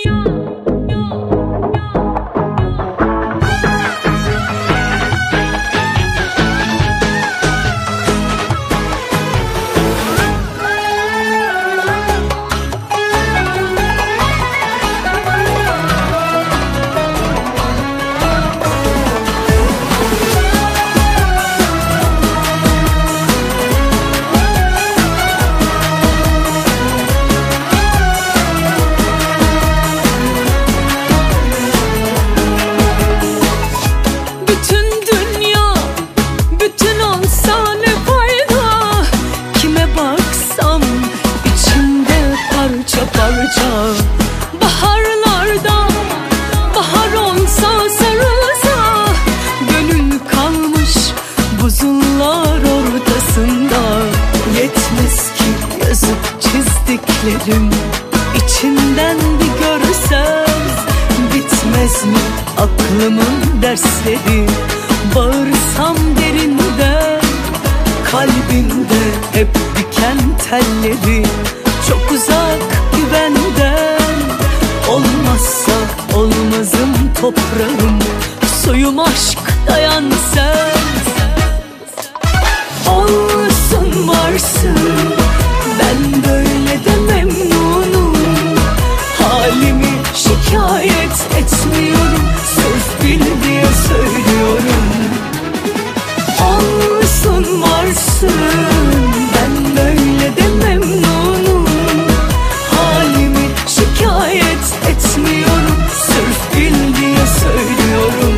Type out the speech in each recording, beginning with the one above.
Baharlarda bahar olsa sarılsa, gönül kalmış buzullar ortasında. Yetmez ki yazıp çizdiklerim, içinden bir görsen. Bitmez mi aklımın dersleri, bağırsam derinden. Kalbimde hep diken telleri, çok uzak güvenden. Olmazsa olmazım toprağım, suyum aşk dayan sen. Olsun varsın, ben böyle de memnunum. Halimi şikayet etmiyorum, sırf bil diye söylüyorum. Olsun varsın, ben böyle de memnunum. Halimi şikayet etmiyorum, sırf bil diye söylüyorum.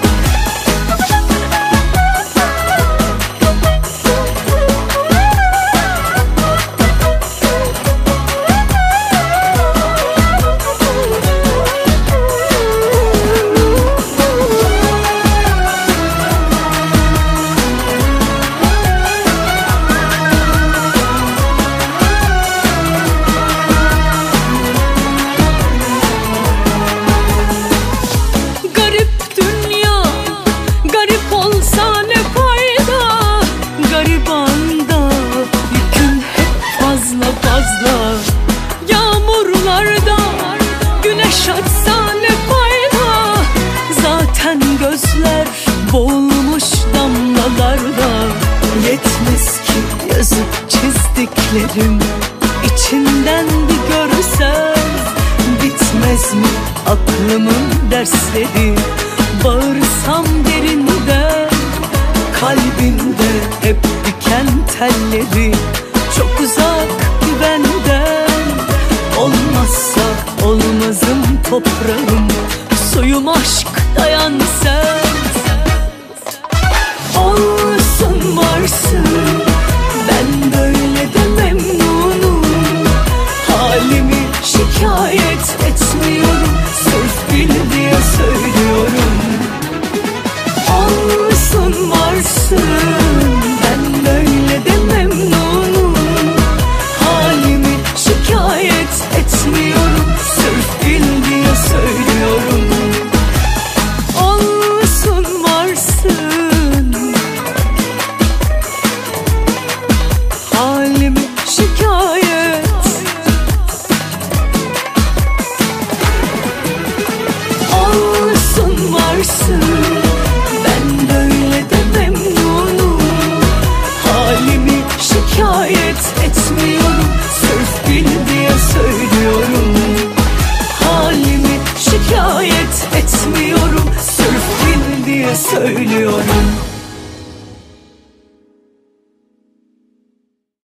Yağmurlarda güneş açsa ne fayda, zaten gözler boğulmuş damlalarda. Yetmez ki yazıp çizdiklerim, içinden bir görsen. Bitmez mi aklımın dersleri, bağırsam derinden. Kalbimde hep diken telleri, çok uzak güvenden. Olmazsa olmazım toprağım, suyum aşk dayan sen. Olsun varsın, ben böyle de memnunum. Halimi şikayet etmiyorum, sırf bil diye söylüyorum. Olsun varsın, ben böyle de memnunum. Halimi şikayet etmiyorum, sırf bil diye söylüyorum. Olsun varsın, halimi şikayet. Olsun varsın, ben böyle de memnunum. Halimi şikayet etmiyorum, sırf bil diye söylüyorum. Halimi şikayet etmiyorum, sırf bil diye söylüyorum.